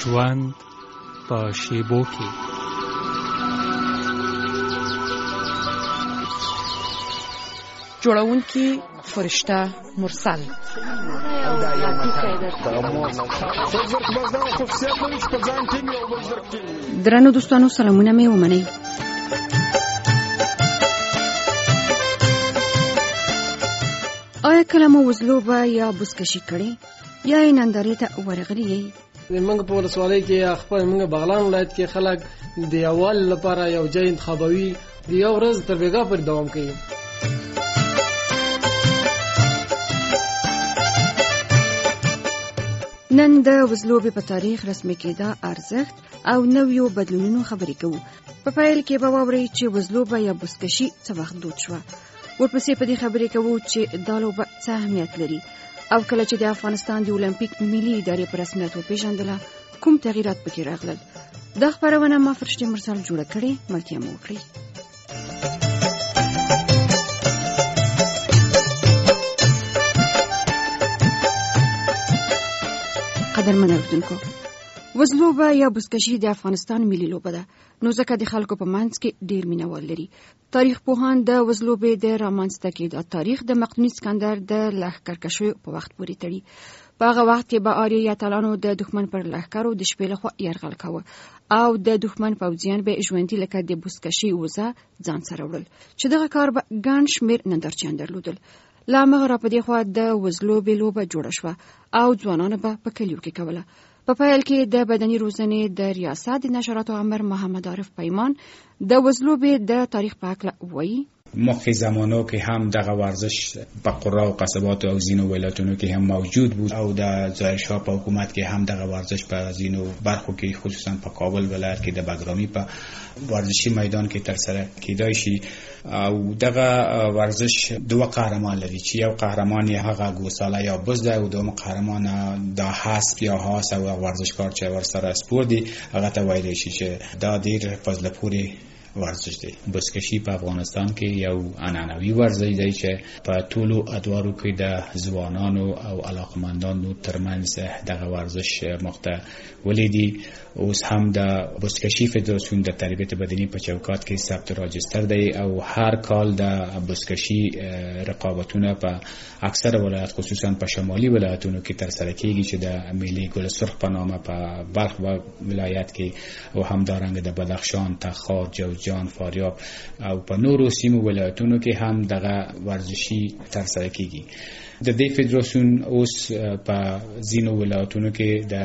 ژوند په شیبو کې. جوړونکي فرشته مرسل. درنو دوستانو سلامونه مې ومنئ. آیا کله مو وزلوبه یا بزکشي کړې یا یې نندارې ته ورغلي یې؟ موږ په ولسوالۍ کې خپل موږ بغلان ولایت کې خلک د یووالي لپاره یو ځای انتخابوي، د یو ورځ تر بېګا پورې دوام کوي. نن د وزلوبې په تاریخ رسمي کېدا ارزښت او نویو بدلونونو خبرې کوو. په پیل کې به واورئ چې وزلوبه یا بزکشي څه وخت دود شوه. ورپسې په دې خبرې کوو چې دا لوبه څه اهمیت لري او کله چې د افغانستان د اولمپیک ملي ادارې په رسمیت وپېژندله کوم تغییرات پکې راغلل. دا خبرونه ما فرشته مرسل جوړه کړې، ملتیا مو وکړئ. قدرمن اوریدونکو، وزلوبه یا بزکشي د افغانستان ملي لوبه ده، نو ځکه د خلکو په منځ کې ډیر مینوال لري. تاریخ پوهان د وزلوبې د رامنځته کېدا تاریخ د مقدوني اسکندر د لښکرکښیو په وخت پورې تړي. په هغه وخت کې به آریایي اتلانو د دښمن پر لښکرو د شپې لخوا یرغل کاوه او د دښمن پوځیان به ژوندي لکه د بزکشي وزه ځان سره وړل، چې دغه کار به ګڼ شمېر نندارچیان درلودل. له همغه را په دې خوا د وزلوبې لوبه جوړه شوه او ځوانانو به په کلیو کې کوله. په پیل کې د بدني روزنې د ریاست د نشراتو امر محمد عارف پیمان د وزلوبې د تاریخ په اړه وایي. مخکې زمانو کې هم دغه ورزش په قرا او قصبات او ځینو ولایتونو کې هم موجود بود او د ظاهر شاه په حکومت کې هم دغه ورزش په ځینو برخو کې خصوصا په کابل ولایت کې د بګرامی په ورزشي میدان کې تر سره کېدای شي. او دغه ورزش دوه قهرمان لري چې یو قهرمان یې هغه ګوساله یا بز ده او دوم قهرمان د حسب یا هاس او ورزشکار چې ورسره سپور دي هغه ته ویلی شي چې دا ډیر فضل پورې ورزش دی. بزکشي په افغانستان کې یو عنعنوي ورزش دی چې په ټولو ادوارو کې د ځوانانو او علاقمندانو ترمنځ دغه ورزش مخته ولیدي. اوس هم د بزکشي فدراسیون د تربیت بدني په چوکات کې ثبت راجستر دی او هر کال د بزکشي رقابتونه په اکثر ولایت خصوصا په شمالي ولایتونو کې تر سره کیږي چې د ملي ګل سرخ په نامه په بلخ ولایت کې او همدارنګه د بدخشان، تخار، جوزجان، فاریاب او په نورو سیمو ولایتونو کې هم دغه ورزشي تر سره کیږي. د دې فدراسیون اوس په ځینو ولایتونو کې د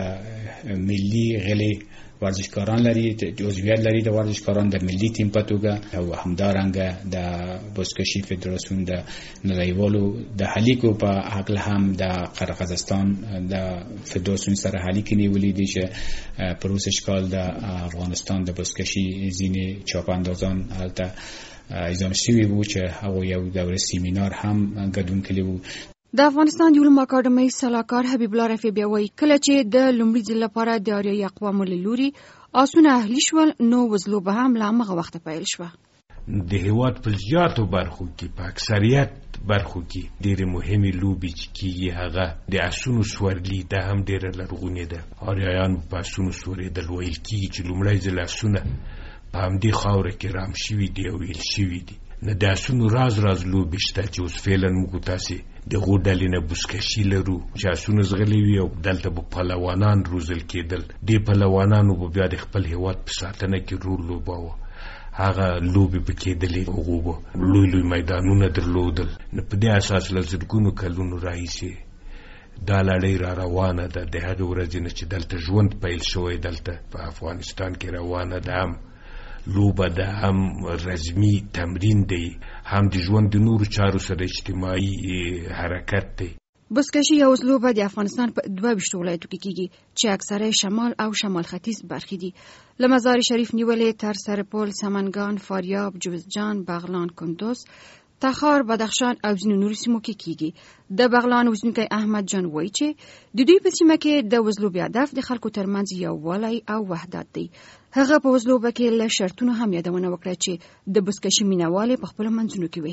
ملي غلي ورزشکاران لري، عضویت لري د ورزشکاران د ملي ټیم په توګه او همدارنګه د بزکشي فدراسیون د نړیوالو د هلیکو په حق هم د قرغیزستان د فدراسیون سره هلیکې نیولې دي چې پروسش کال د افغانستان د بزکشي ځینې چاپاندازان هلته اعزام شوي وو چې هغه یو دوره سیمینار هم ګډون کړی وو. د افغانستان د علومو اکاډمۍ سلاکار حبیب الله رفیع بیا وایي کله چې د لومړي ځل لپاره د آریایي اقوامو له لوري آسونه اهلي شول نو وزلوبه هم له همغه وخته پیل شوه. د هېواد په زیاتو برخو کې په اکثریت برخو کې ډېرې مهمې لوبې چې کېږي هغه د اسونو سورلي دا هم ډېره لرغونې ده. آریایان په اسونو سورېدل ویل کېږي چې لومړی ځل اسونه په همدې خاوره کې رام شوي دي او ویل شوي دي. نه د اسونو راز لوبې شته چې اوس فعلا موږ تاسې د غو ډلې نه بزکشي لرو چې اسونه ځغلي وي او دلته به پهلوانان روزل کېدل. دې پهلوانانو به بیا د خپل هېواد په ساتنه کې رول لوباوه. هغه لوبې به کېدلې، هغو به لوی میدانونه درلودل. نو په دې اساس له زرګونو کلونو راهیسې دا لړۍ را روانه ده. د هغې ورځې نه چې دلته ژوند پیل شوی دلته په افغانستان کې روانه ده. هم لوبه ده، هم رزمي تمرین دی، هم د ژوند د نورو چارو سره اجتماعي حرکت دی. بزکشي یا وزلوبه د افغانستان په 22 ولایتو کې کیږي چې اکثره شمال او شمال ختیځ برخې دي. له مزار شریف نیولې تر سرپل، سمنګان، فاریاب، جوزجان، بغلان، کندوز، تخار، بدخشان او ځینو نورو سیمو کې کیږي. د بغلان اوسیدونکی احمد جان وایي چې د دوی په سیمه کې د وزلوبې هدف د خلکو ترمنځ یووالی او وحدت دی. هغه په وزلوبه کې له شرطونو هم یادونه وکړه چې د بزکشي مینهوالې په خپلو منځونو کې وهي.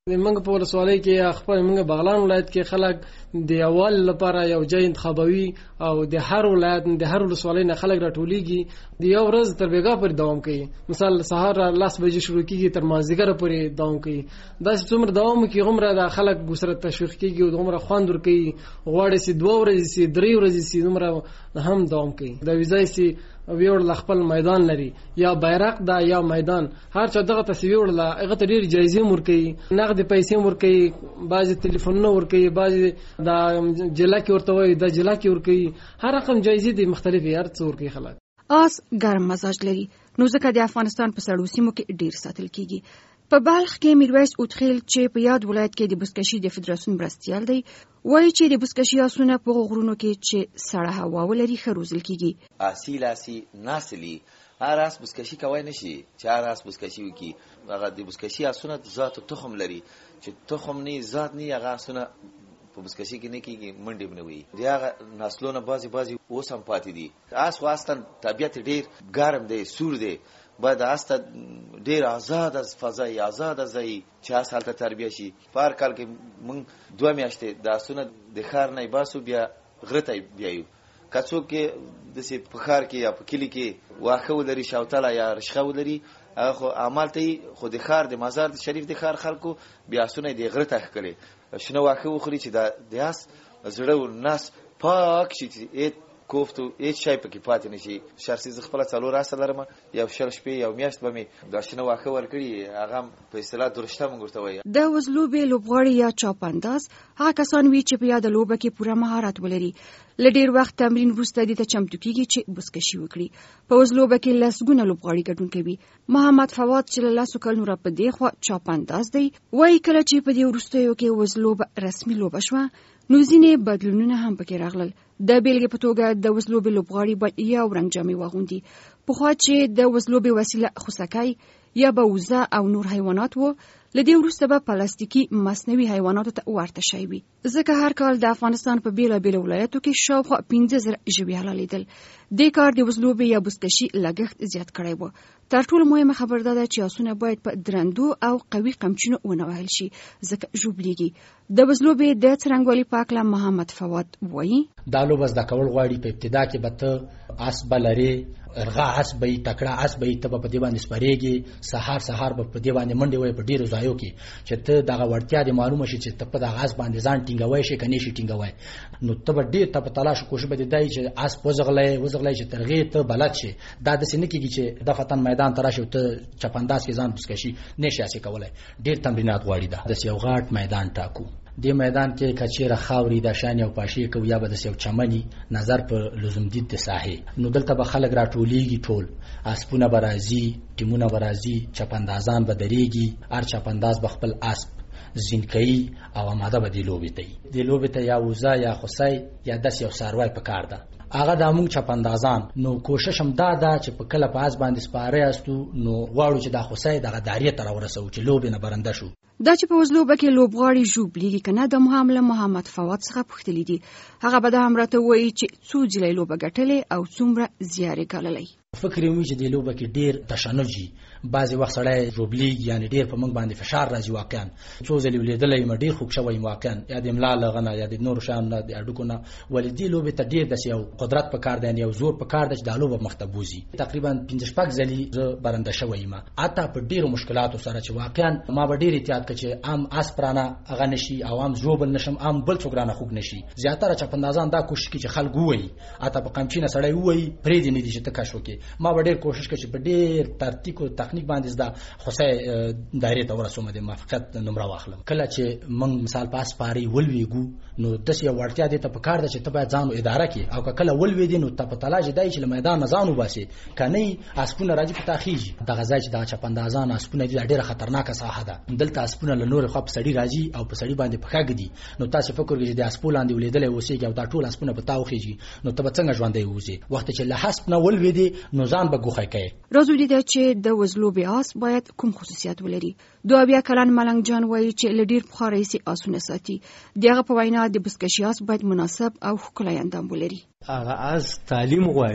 موږ په ولسوالۍ کې خپل موږ بغلان ولایت کې خلک د اول لپاره یو ځای انتخابوي او د هر ولایت د هر ولسوالۍ نه خلک راټولیږي د یو ورځ تر بیګا پورې دوام کوي. مثال سهار 10 بجې شروع کیږي تر مازیګر پورې دوام کوي. دا څومره دوام کوي عمره د خلک سره تشویق کیږي او عمره خوند ور کوي. غواړي چې 2 ورځې سي 3 ورځې سي عمره هم دوام کوي. دا ویزای سي ویوړ خپل میدان لري یا بیرغ دا یا میدان هر چا دغه تصویر لا هغه ته ډیر جایزې ورکړي نقد پیسې ورکړي بعضی ټلیفونونه ورکړي بعضی دا جلا کې ورته وي دا جلا کې ورکړي هر رقم جایزې دي مختلفې هر څو ورکړي خلک. آس ګرم مزاج لري نو ځکه د افغانستان په سړو سیمو کې ډیر ساتل کیږي. په بلخ کې میرویس اوتخیل چې په یاد ولایت کې د بزکشي د فدراسیون مرستیال دی وایي چې د بزکشي آسونه په غرونو کې چې سړه هوا ولري ښه روزل کیږي. اصیل نسلی هر اس بزکشي کوي نشي چې هر اس بزکشي وکي هغه د بزکشي آسونه ذات تخم لري چې تخم نه ذات نه هغه آسونه په بزکشي کې نه کیږي منډي بنوي دی هغه نسلونه بازي اوس هم پاتې دي. اس واستن طبيعت ډیر ګرم دی سور دی باید است ډیر آزاد از فضای آزاد از چې اصل ته تربیه شي. پر کال کې مونږ 2 میاشتې د اسونه د خار نه باسو بیا غرته بیایو کڅو کې د سي په خار کې یا په کلی کې واخه ولري شاوتاله یا رشخه ولري خو عمل ته خو د خار د مزار شریف د خار خلکو بیا اسونه د غرته خکلي شنو واخه وخوري چې د اس زړه ناس پاک شي کوفتو هیڅ شای پکې پاتې نشي. شرسي ز خپل څلور راس لرم یو شل شپې یو میاشت به می داشنه واخه ورکړي هغه په اصطلاح درشته مونږ ورته وایي. د وزلوبې لوبغاړي یا چاپانداز هغه کسان وي چې په یاد لوبه کې پوره مهارت ولري لډیر وخت تمرین وروسته د چمتو کیږي چې بزکشي وکړي. په وزلوبه کې لسګونه لوبغاړي ګډون کوي. محمد فواد چې له لاسو کلونو را په دی خو چاپانداز دی وایي کله چې په دې وروستیو کې وزلوبه رسمي لوبه شوه نو ځینې بدلونونه هم پکې راغلل. د بیلګې په توګه د وزلوبې لوبغاړي باید یو رنګ جامې واغوندي. پخوا چې د وزلوبې وسیله خوسکی یا به وزه او نور حیوانات وو لدې وروسته به پلاستیکي مصنوعي حیواناتو ته ورته شوی وي ځکه هر کال د افغانستان په بیلابیلو ولایتو کې شاوخوا 15,000 ژوي حلالیدل. دې کار د وزلوبې یا بزکشي لګښت زیات کړی و. تر ټولو مهمه خبر دا ده چې آسونه باید په درندو او قوي قمچینو ونه وهل شي ځکه ژوبلیږي. د وزلوبې د څرنګوالي په اړه محمد فواد وایي دا لوبه زده کول غواړي. په ابتدا کې به ته اس بلري ارغا اس به تکړه اس به ته په دې باندې سپریږي سحر به په دې باندې منډي وای په ډیرو ځایو کې چې ته دغه ورتیا د معلومه شي چې ته په دغه اس باندې ځان ټینګوي شي کني شي ټینګوي نو ته به ډیر ته په تلاش کوشش به دی چې اس وزغلې چې ترغه ته بلد شي. دا د سینې کېږي چې د فتن میدان تراشه ته چپنداس کې ځان بسکشي نشي اسې کولای. ډیر تمرینات غواړي. دا د یو غاټ میدان ټاکو. د میدان کې کچېره خاوري د شان او پاشي کو یا به د یو چمني نظر په لزوم دي د ساحه نو دلته به خلک راټوليږي ټول اسپونه برازي ټیمونه برازي چپندازان به دريږي هر چپنداز به خپل اسب زینکئی او آماده به دی لوبې ته یا وزا یا خصای یا داس یو ساروای په کار ده. هغه د موږ چپندازان نو کوشش هم دا چې په کله په اس باندې سپاره استو نو غواړو چې د خصای دغه داریه تر ورسو چې لوبې نه برنده شو. دا چې په وزلوبه کې لوبغاړي ژوبلیږي کنه د محمد فواد څخه پوښتلې دي هغه به د امراته وایي چې څو جلې لوبه ګټلې او څومره زیارې ګاللې. فکر یې چې د لوبه کې ډیر تشنجي بعضی وخت سړی ژوبلیږي یعنی ډیر په موږ باندې فشار راځي. واقعا څو ځلې ولیدلې ما ډیر خوب شوی واقعا یا د املا لغنه یا د نور شان نه د اډوکو نه ولې دی لوبه ته ډیر د یو قدرت په کار دی یو زور په کار دی چې د لوبه مختبوزي. تقریبا 15 ځلې زه برنده شوی ما اته په ډیرو مشکلاتو سره چې واقعا ما به ډیر احتیاط کړ چې عام اسپرانه هغه نشي عوام زوبل نشم عام بل څوک رانه خوګ نشي. زیاتره چپندازان دا کوشش کوي چې خلک وایي اته په قمچینه سړی وایي پرې دي نه دي چې تکاشو کې ما به ډیر کوشش کوي چې په ډیر ترتیب او تخنیک باندې زده خصای دایره ته ورسوم د موافقت نمبر واخلم. کله چې موږ مثال پاس پاري ولويګو نو د سې ورتیا دي ته په کار ده چې ته باید ځان اداره کې او کله ولوي دي نو ته په تلاش دی چې میدان نه ځانو باسي کني اسپونه راځي په تاخیج د غزا چې د چپندازان اسپونه دي ډیره خطرناکه ساحه ده. دلته اسپونه له نور خپ سړی راځي او په سړی باندې پخاګ دي نو تاسو فکر کوئ چې د اسپولاندې ولیدل اوسېږي او دا ټول اسپونه په تاوخیږي نو ته څنګه ژوندې وځي وخت چې له حسب نه ولوي دي نو ځان به ګوخه کوي. راځو دي چې د وزلوبې آس باید کوم خصوصیات ولري. دوه بیا کلن ملنګ جان وایي چې لډیر بخاري سي آسونه ساتي. دغه په وینا د بزکشي آس باید مناسب او ښکلی اندام ولري. هغه آس تعلیم غواړي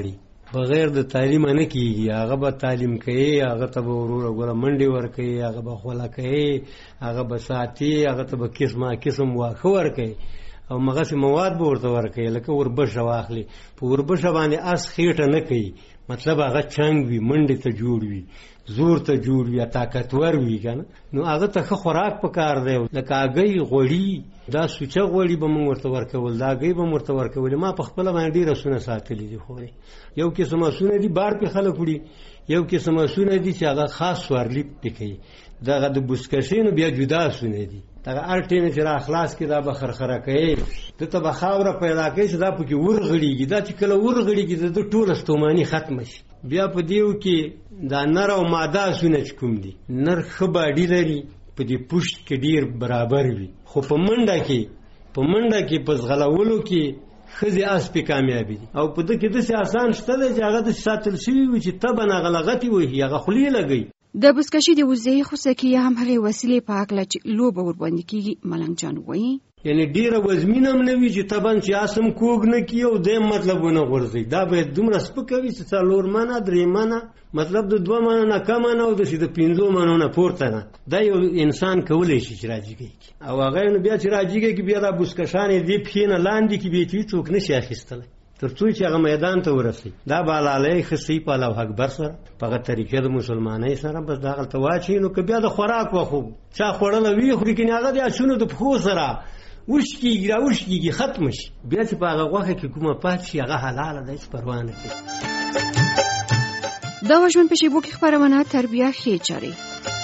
بغیر د تعلیم نه کیږي. هغه به تعلیم کوي، هغه ته به وروره ګوره منډې ورکوي، هغه به خوله کوي، هغه به ساتي، هغه ته به قسمه قسم واښه ورکوي او مغسې مواد به ورته ورکوي. لکه وربشه واخلي، په وربشه باندې اس خېټه نه کوي، مطلب هغه چنګ وي، منډې ته جوړ وي، زور ته جوړ وي، طاقتور وي که نه، نو هغه ته ښه خوراک پکار دی. لکه هګۍ، غوړي، دا سوچه غوړي به موږ ورته ورکول، دا هګۍ به م ورته ورکولې. ما په خپله باندې ډېر اسونه ساتلي دي خورې. یو قسم اسونه دي بار پې خلک وړي، یو قسم اسونه دي چې هغه خاص سوارلي پې کوي. دغه د بزکشۍ نو بیا جدا اسونه دي، دغه هر ټیم چې را خلاص کړي دا به خرخره کوي، دته به خاوره پیدا کوي چې دا پکې ورغړېږي. دا چې کله ورغړېږي د ټوله ستوماني ختمه شي. بیا په دیو کې دا نر او ماده اسونه چې کوم دي، نر ښه باډي لري، په دې پشت کې ډېر برابر وي، خو په منډه کې په ځغلولو کې ښځې اس پې کامیابي دي. او په ده کې داسې آسان شته دی چې هغه داسې ساتل شوي وي چې تبن هغه لغتې وهي، هغه خولې لګوي. د بزکشي د وزې خوسکي هم هغې وسیلې په هکله چې لوبه ورباندې کېږي ملنګ جان وایي یعنی ډیره وزمینه هم نه وي چې طبعا چې اسم کوږ نه کي او دیم مطلب ونه غورځي. دا باید دومره سپکه وي چې څلور منه، درې منه، مطلب د 2 منه نه کمه نه او د 5 منه نه پورته نه. دا یو انسان کولی شي چې راجیږي او هغه نو بیا چې راجیږي بیا د بوسکشانې دی پښې نه لاندې کې بیا چې څوک نشي اخیستلی تر څو چې هغه میدان ته ورسي. دا بالاله خصي په الله اکبر سره په طریقې د مسلمانۍ سره بس دا غلطه واچي. نو که بیا د خوراک وخو چا خوړل وی خو کې هغه د شنو د پخو سره وشکیږي ختم شي. بیا چې په هغه غوښه کې کومه پات شي هغه حلاله ده، هیڅ پروا نه کوي. دا وژن په شیبو کې خبرونه تربیه خې چاري